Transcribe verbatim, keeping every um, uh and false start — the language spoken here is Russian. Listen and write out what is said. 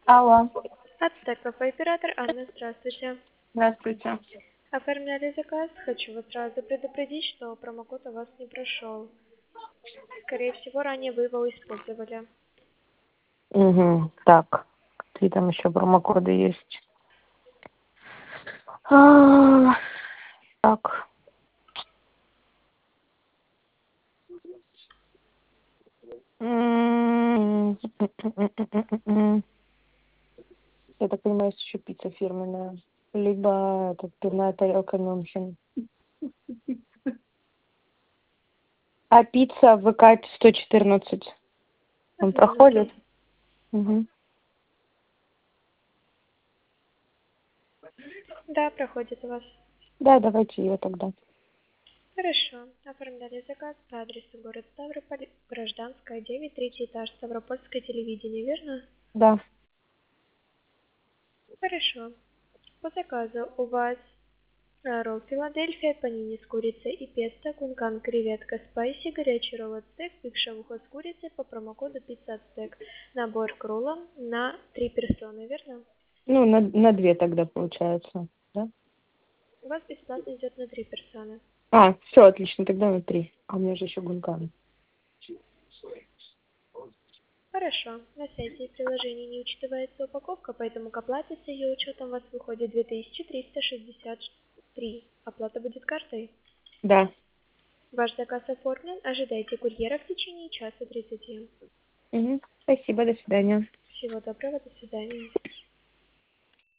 Алло, Ацтек кафе оператор Анна, здравствуйте. здравствуйте. Оформляли заказ. Хочу вас сразу предупредить, что промокод у вас не прошел. Скорее всего, ранее вы его использовали. Угу. Так, какие там еще промокоды есть? А, так. М, Я так понимаю, есть еще пицца фирменная. Либо это пивная тарелка Мюнхен. А пицца в ВК сто четырнадцать. Он Одну минуту. проходит? Угу. Да, проходит у вас. Да, давайте ее тогда. Хорошо. Оформляли заказ по адресу город Ставрополь, Гражданская, девять, третий этаж, Ставропольское телевидение, верно? Да. Хорошо. По заказу у вас э, ролл Филадельфия, панини с курицей и песто, кункан, креветка, спайси, горячий ролл ацтек, пик шавуха с курицей по промокоду пицца ацтек. Набор к роллам на три персоны, верно? Ну, на, на две тогда получается, да? У вас бесплатно идет на три персоны. А, все, отлично, тогда на три. А у меня же еще гункан. Хорошо. На сайте и приложении не учитывается упаковка, поэтому к оплате с ее учетом у вас выходит две тысячи триста шестьдесят три. Оплата будет картой. Да. Ваш заказ оформлен. Ожидайте курьера в течение часа тридцати. Угу. Спасибо, до свидания. Всего доброго, до свидания.